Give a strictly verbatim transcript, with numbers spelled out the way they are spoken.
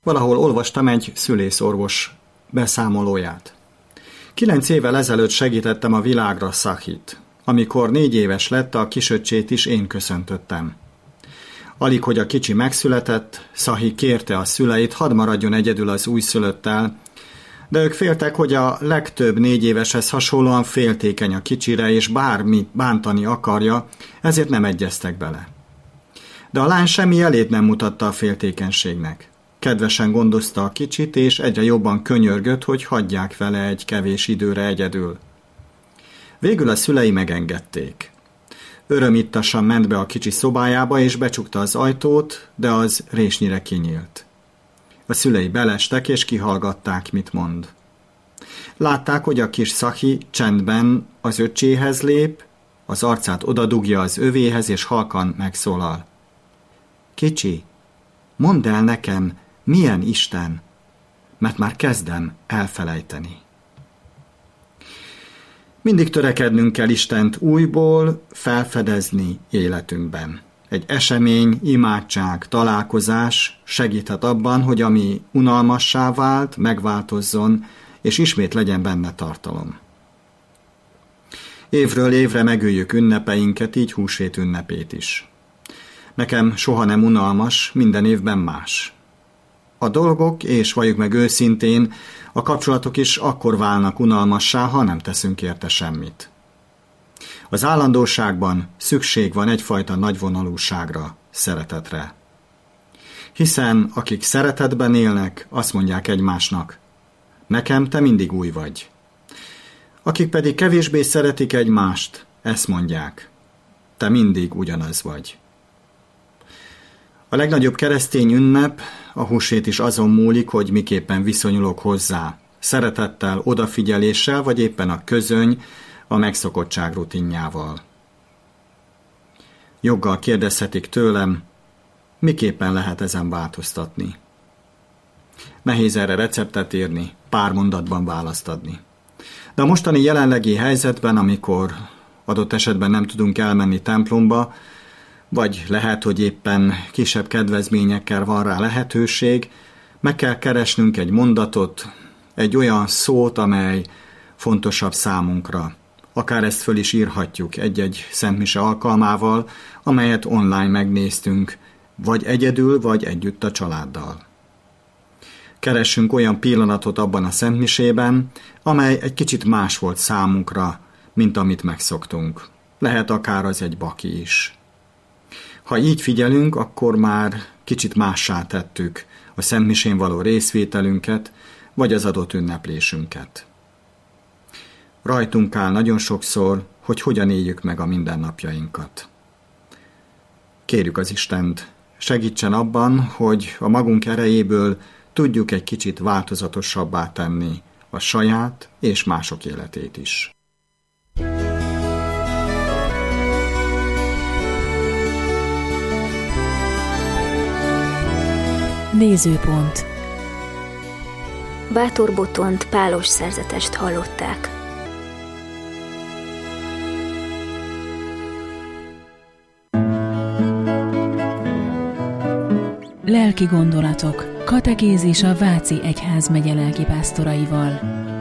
Valahol olvastam egy szülészorvos beszámolóját. Kilenc évvel ezelőtt segítettem a világra Szahit. Amikor négy éves lett, a kisöccsét is én köszöntöttem. Alig, hogy a kicsi megszületett, Szahi kérte a szüleit, hadd maradjon egyedül az újszülöttel, de ők féltek, hogy a legtöbb négy éveshez hasonlóan féltékeny a kicsire, és bármit bántani akarja, ezért nem egyeztek bele. De a lány semmi jelét nem mutatta a féltékenységnek. Kedvesen gondozta a kicsit, és egyre jobban könyörgött, hogy hagyják vele egy kevés időre egyedül. Végül a szülei megengedték. Örömittasan ment be a kicsi szobájába, és becsukta az ajtót, de az résnyire kinyílt. A szülei belestek, és kihallgatták, mit mond. Látták, hogy a kis Szahi csendben az öccséhez lép, az arcát odadugja az övéhez, és halkan megszólal. Kicsi, mondd el nekem, milyen Isten, mert már kezdem elfelejteni. Mindig törekednünk kell Istent újból felfedezni életünkben. Egy esemény, imádság, találkozás segíthet abban, hogy ami unalmassá vált, megváltozzon, és ismét legyen benne tartalom. Évről évre megöljük ünnepeinket, így húsvét ünnepét is. Nekem soha nem unalmas, minden évben más. A dolgok, és valljuk meg őszintén, a kapcsolatok is akkor válnak unalmassá, ha nem teszünk érte semmit. Az állandóságban szükség van egyfajta nagyvonalúságra, szeretetre. Hiszen akik szeretetben élnek, azt mondják egymásnak, nekem te mindig új vagy. Akik pedig kevésbé szeretik egymást, ezt mondják, te mindig ugyanaz vagy. A legnagyobb keresztény ünnep, a húsvét is azon múlik, hogy miképpen viszonyulok hozzá. Szeretettel, odafigyeléssel, vagy éppen a közöny, a megszokottság rutinjával. Joggal kérdezhetik tőlem, miképpen lehet ezen változtatni. Nehéz erre receptet írni, pár mondatban választ adni. De a mostani jelenlegi helyzetben, amikor adott esetben nem tudunk elmenni templomba, vagy lehet, hogy éppen kisebb kedvezményekkel van rá lehetőség, meg kell keresnünk egy mondatot, egy olyan szót, amely fontosabb számunkra. Akár ezt föl is írhatjuk egy-egy szentmise alkalmával, amelyet online megnéztünk, vagy egyedül, vagy együtt a családdal. Keressünk olyan pillanatot abban a szentmisében, amely egy kicsit más volt számunkra, mint amit megszoktunk. Lehet akár az egy baki is. Ha így figyelünk, akkor már kicsit mássá tettük a szentmisén való részvételünket, vagy az adott ünneplésünket. Rajtunk áll nagyon sokszor, hogy hogyan éljük meg a mindennapjainkat. Kérjük az Istent, segítsen abban, hogy a magunk erejéből tudjuk egy kicsit változatosabbá tenni a saját és mások életét is. Nézőpont. Bátor Botont pálos szerzetest hallották. Lelki gondolatok. Katekézis a Váci Egyházmegye lelkipásztoraival.